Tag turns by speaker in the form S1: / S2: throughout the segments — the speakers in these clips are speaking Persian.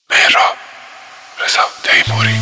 S1: مهراب رضا تیموری.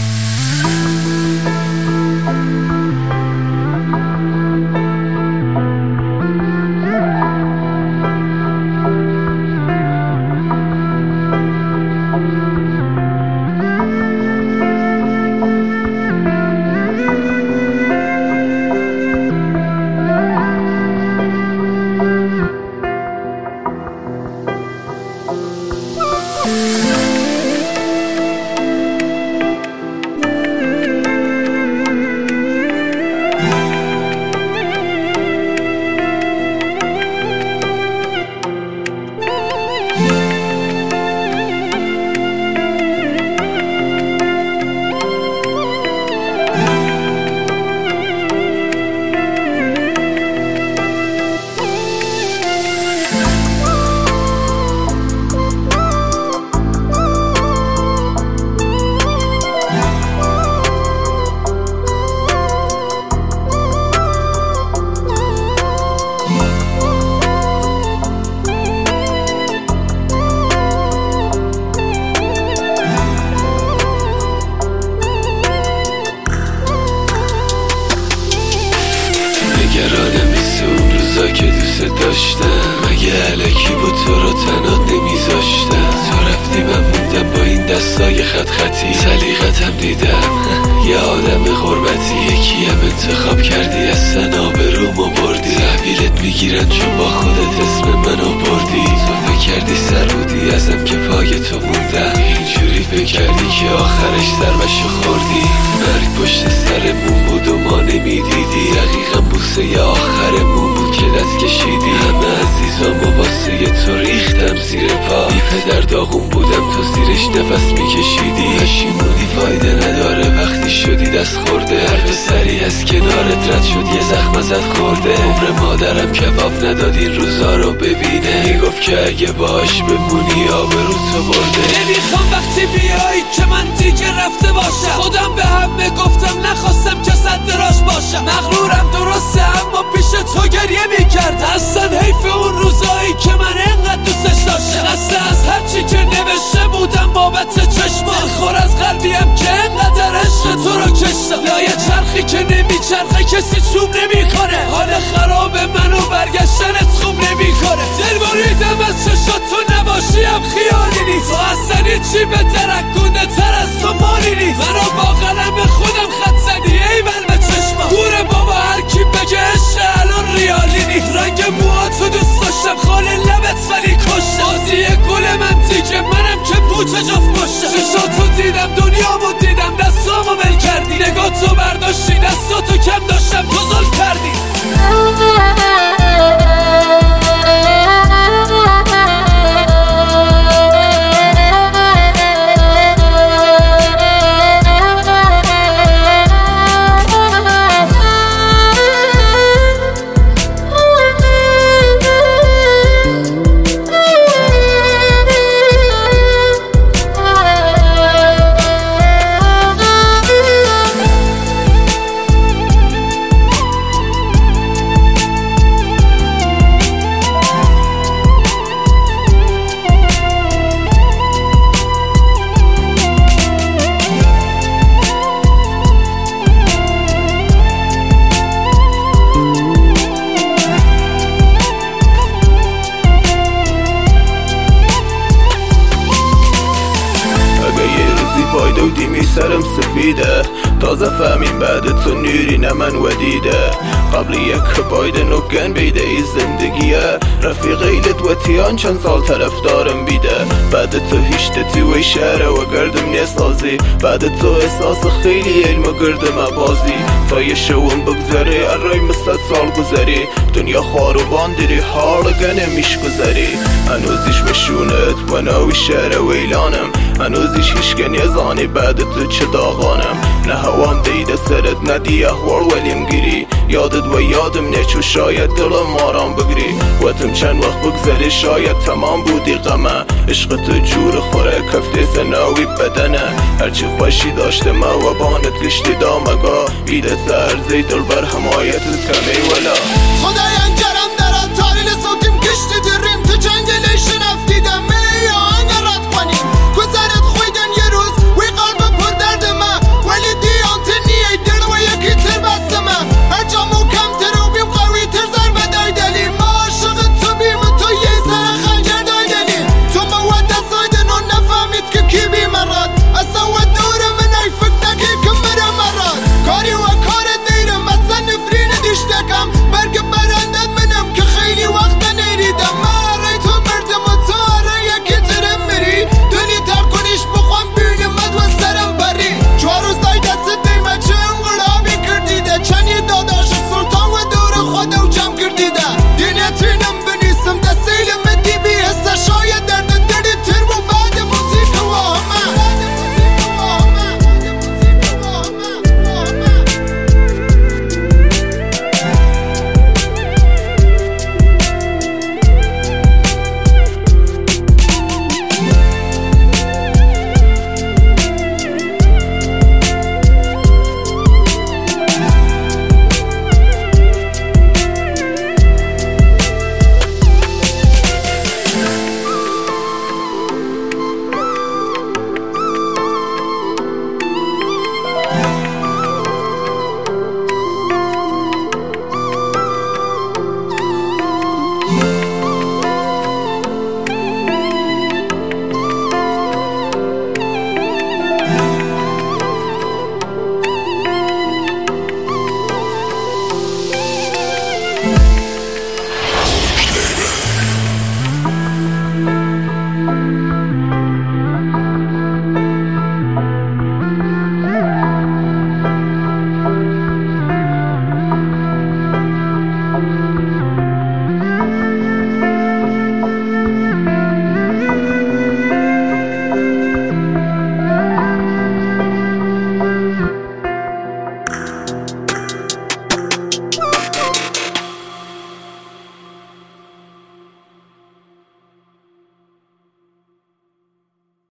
S2: نگرانم نیست اون روزا که دوست داشتم، مگه علکی با تو رو تنها نمیذاشتم. تو رفتی من موندم با این دستای خط خطی، سلیقتم دیدم یه آدم غربتی. یکی هم انتخاب کردی اصلا آبرومو بردی، تحویلت میگیرن چون با خودت اسم منو بردی. تو فکر کردی سر بودی ازم که پای تو موندم، اینجوری فکر کردی که آخرش ضربشو خوردی. مرگ پشت سرمون بود و ما نمیدیدی، دقیقا بوسه آخرمون بود که دست کشیدی. همه عزیزامو واسه تو ریختم زیر پا، بی پدر داغون بودم تو زیرش نفس میکشیدی. پشیمونی فایده نداره وقتی شدی دست خورده، هر پسری از کنارت رد شد یه زخم ازت خورده. عمر مادرم کباب نداد این روزا رو ببینه، میگفت که اگه باش بمونی آبرو تو برده.
S3: نمیخوام وقتی بیایی که من دیگه رفته باشم، خودم به همه گفتم نخواستم که صد راش باشم. مغرورم درسته اما پیش تو گریه میکرد، اصلا حیف اون روزایی که من انقدر دوستش داشتم. خسته از هرچی که نوشته بودم بابت چشمان، خور از قلبیم که انقدر عشق تو رو کشتم. لایه چرخی که نمیچرخه کسی چوب نمیکنه، حال خراب منو برگشتنت خوب نمیکنه. دل بریدم از چشات تو نباشیم خیالی نیست، تو اصلا چی به ترکونه تر از تو مالی نیست. منو با قلم خودم خط زدی ایول به چشمم، دوره بابا هر کی بگه عشق الان ریالی نیست. رنگ موهاتو دوست داشتم خال لبت ولی کشتم، بازی گل من دیگه منم که پوچه جفت پشتم. چشاتو دیدم دنیامو دیدم دستامو ول کردی، نگاتو برداشتی دستاتو کم داشتم تو ظلم کردی.
S4: دیمی سرم سفیده، تازه فهمیم بعد تو نیری نه من ودیده. قبل یک باید نگن بیده ای زندگیه، رفیقیلت و تیان چند سال طرفدارم بیده. بعد تو هیشت توی شهره و گردم نیستازی، بعد تو احساس خیلی علم و گردم بازی. تا یه شوم بگذاری ارای مستد سال گذاری، دنیا خوار و باندری حال گنه میش گذاری. هنوزیش بشونت و ناوی شهره ویلانم، هنوزیش هیشگن یزانی بعد تو چه داغانم. نه هوام دیده سرت ندی احوال ولیم گیری، یادت و یادم نچو شاید دلم آرام بگیری. وقتم چند وقت بگذری شاید تمام بودی غمه، عشق تو جور خوره کفته سناوی بدنه. هرچی خوشی داشته ما و بانت گشتی دامگاه، بیده سر زی دل بر حمایتت کمی ولا.